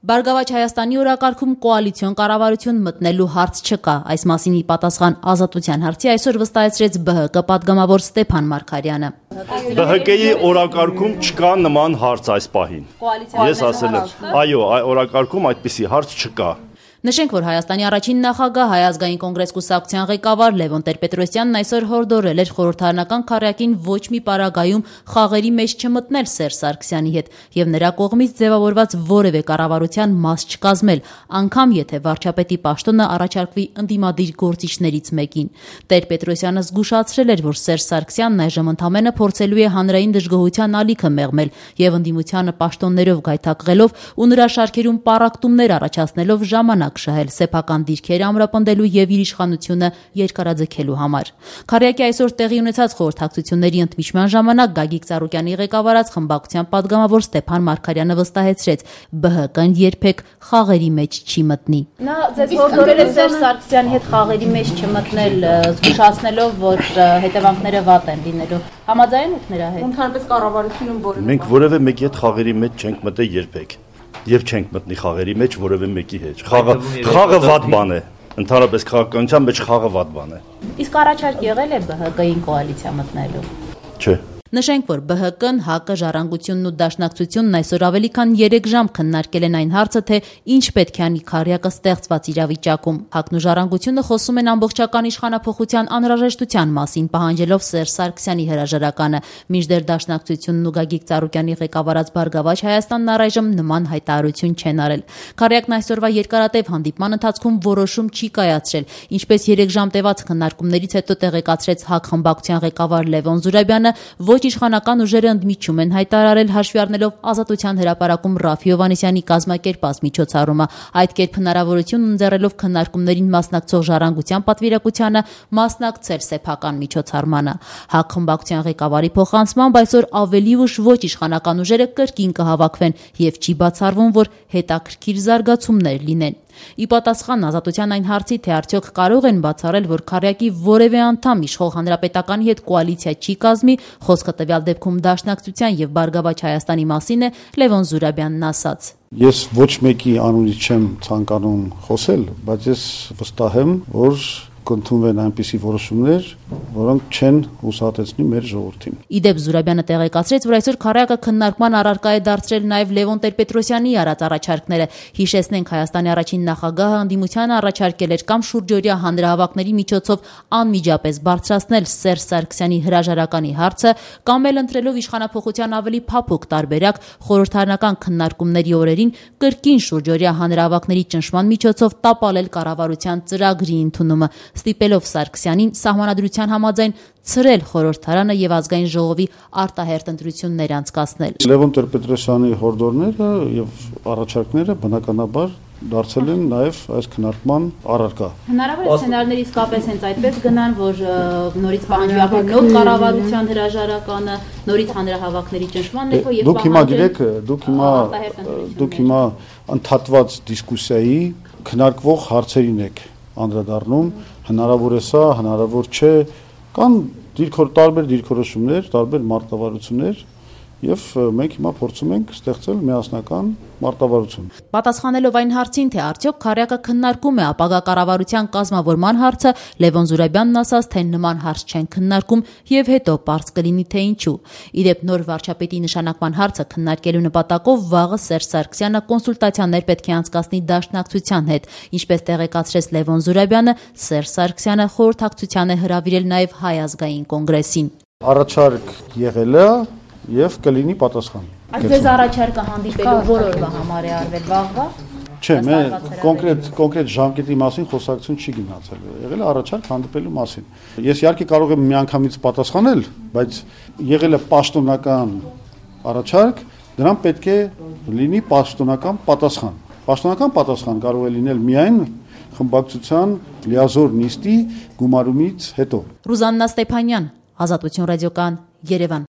Բարգավաճ Հայաստանի օրակարգում կոալիցիոն կառավարություն մտնելու հարց չկա։ Այս մասին ի պատասխան Ազատության հարցի այսօր վստահեցրեց ԲՀԿ պատգամավոր Ստեփան Մարգարյանը։ ԲՀԿ-ի օրակարգում չկա նման հարց այս պահին։ Ես ասել եմ, այո, օրակարգում այդպիսի հարց չկա։ Նշենք, որ Հայաստանի առաջին նախագահ Հայ ազգային կոնգրես կուսակցության ղեկավար Լևոն Տեր-Պետրոսյանն այսօր հորդորել էր խորհրդարանական քառյակին ոչ մի պարագայում խաղերի մեջ չմտնել Սերժ Սարգսյանի հետ եւ նրա կողմից ձևավորված որևէ կառավարության մաս չկազմել, անգամ եթե վարչապետի պաշտոնը առաջարկվի ընդդիմադիր գործիչներից մեկին։ Տեր-Պետրոսյանը զգուշացրել էր, որ Սերժ Սարգսյանն այժմ ընդամենը փորձելու է հանրային դժգոհության ալիքը մեղմել եւ ընդդիմությանը պաշտոններով գայթակղելով ու նրա շարքերում պառակտումներ առաջացնելով ժամանակ շահել սեփական դիրքեր ամրապնդելու եւ իր իշխանությունը երկարաձգելու համար։ Քառյակի այսօր տեղի ունեցած խորհրդակցությունների ընդմիջման ժամանակ Գագիկ Ծառուկյանի ղեկավարած խմբակցության պատգամավոր Ստեփան Մարգարյանը վստահեցրեց, ԲՀԿ-ն երբեք խաղերի մեջ չի մտնի։ Նա ձեզ հորդորել է Սերժ Սարգսյանի հետ խաղերի մեջ չմտնել, զգուշացնելով, որ հետևանքները վատ են լինելու։ Համաձայն եք նրա հետ։ Ընդհանրապես կառավարությունում որևէ Մենք որևէ մեկի հետ խաղերի մեջ չենք մտել երբեք։ Եվ չենք մտնի խաղերի մեջ որևէ մեկի հետ։ Խաղը վատ բան է։ Ընդհանրապես քաղաքականության մեջ խաղը վատ բան է։ Իսկ առաջարկ եղել է ԲՀԿ-ին կոալիցիա մտնելու։ Չէ։ Նշենք, որ ԲՀԿ-ն, ՀԱԿ-ը, Ժառանգությունն ու Դաշնակցությունն այսօր ավելի քան 3 ժամ քննարկել են այն հարցը, թե ինչ պետք է անի քառյակը ստեղծված իրավիճակում։ ՀԱԿ-ն ու Ժառանգությունը խոսում են ամբողջական իշխանափոխության անհրաժեշտության մասին, պահանջելով Սերժ Սարգսյանի հրաժարականը, մինչդեռ Դաշնակցությունն ու Գագիկ Ծառուկյանի ղեկավարած Բարգավաճ Հայաստանն առայժմ նման հայտարարություն չեն արել։ Քառյակն այսօրվա երկարատև հանդիպման ընթացքում որոշում չի կայացրել, ինչպես 3 ժամ տևած քննարկումներից հետո տեղեկացրեց ՀԱԿ խմբակցության ղեկավար Լևոն Զուրաբյանը, ոչ իշխանական ուժերը ընդմիջում են հայտարարել հաշվի առնելով Ազատության հրապարակում Ռաֆի Հովհաննիսյանի կազմակերպած միջոցառումը, այդ կերպ հնարավորություն ընձեռելով քննարկումներին մասնակցող Ժառանգության պատվիրակությանը մասնակցել սեփական միջոցառմանը։ ՀԱԿ խմբակցության ղեկավարի փոխանցմամբ այսօր ավելի ուշ ոչ իշխանական ուժերը կրկին կհավաքվեն եւ չի բացառվում, որ հետաքրքիր զարգացումներ լինեն։ Ի պատասխան Ազատության այն հարցի, թե արդյոք կարող են բացառել, որ քառյակի որևէ անդամ իշխող հանրապետականի հետ կոալիցիա չի կազմի, խոսքը տվյալ դեպքում Դաշնակցության եւ Բարգավաճ Հայաստանի մասին է, Լևոն Զուրաբյանն ասաց. Ես ոչ մեկի անունից չեմ ցանկանում խոսել, բայց ես վստահ եմ, որ կընդունվեն այնպիսի որոշումներ, որոնք չեն հուսահատեցնի մեր ժողովրդին։ Իդեպ Զուրաբյանը տեղեկացրեց, որ այսօր քառյակը քննարկման առարկա է դարձրել նաև Լևոն Տեր-Պետրոսյանի արած առաջարկները։ Հիշեցնենք, Հայաստանի առաջին նախագահը ընդդիմությանը առաջարկել էր կամ շուրջօրյա հանրահավաքների միջոցով անմիջապես բարձրացնել Սերժ Սարգսյանի հրաժարականի հարցը, կամ էլ ընտրելով իշխանափոխության ավելի փափուկ տարբերակ խորհրդարանական քննարկումների օրերին կրկին շուրջօրյա հանրահավաքների ճնշման միջոցով տապալել կառավարության ծրագրի ընդունումը, ստիպելով Սարգսյանին սահմանադրության համաձայն ցրել խորհրդարանը եւ ազգային ժողովի արտահերթ ընտրություններ անցկացնել։ Լևոն Տեր-Պետրոսյանի հորդորները եւ առաջարկները բնականաբար դարձել են նաև այս քննարկման առարկա։ Հնարավոր է սցենարները իսկապես հենց այդպես գնան, որ նորից պահանջվի ապա նոր կառավարության հրաժարականը, նորից հանրահավաքների ճնշման ներքո եւ դուք հիմա գիտեք, դուք հիմա ընդհատված դիսկուսիայի քննարկվող հարցերին եք անդրադառնում, հնարավոր է սա, հնարավոր չէ, կան տարբեր դիրքորոշումներ, տարբեր մարտավարություններ եւ մենք հիմա փորձում ենք ստեղծել միասնական մարտավարություն։ Պատասխանելով այն հարցին, թե արդյոք քառյակը քննարկում է ապագա կառավարության կազմավորման հարցը, Լևոն Զուրաբյանն ասաց, թե նման հարց չեն քննարկում եւ հետո պարզ կլինի, թե ինչու։ Իդեպ նոր վարչապետի նշանակման հարցը քննարկելու նպատակով վաղը Սերժ Սարգսյանը կոնսուլտացիաներ պետք է անցկացնի Դաշնակցության հետ, ինչպես տեղեկացրեց Լևոն Զուրաբյանը, Սերժ Սարգսյանը խորհրդակցության է հրավիրել նաեւ Հայ ազգային կոնգրեսին։ Առաջարկ եղել է եւ կլինի պատասխան։ Այս առաջարկը հանդիպելու որ օրվա համար է արվել վաղվա։ Չէ, կոնկրետ ժամկետի մասին խոսակցություն չի գնացել։ Եղել է առաջարկ հանդիպելու մասին։ Ես իհարկե կարող եմ միանգամից պատասխանել, բայց եղել է պաշտոնական առաջարկ, դրան պետք է լինի պաշտոնական պատասխան։ Պաշտոնական պատասխան կարող է լինել միայն խմբակցության լիազոր նիստի գումարումից հետո։ Ռուզաննա Ստեփանյան, Ազատություն ռադիոկայան, Երևան։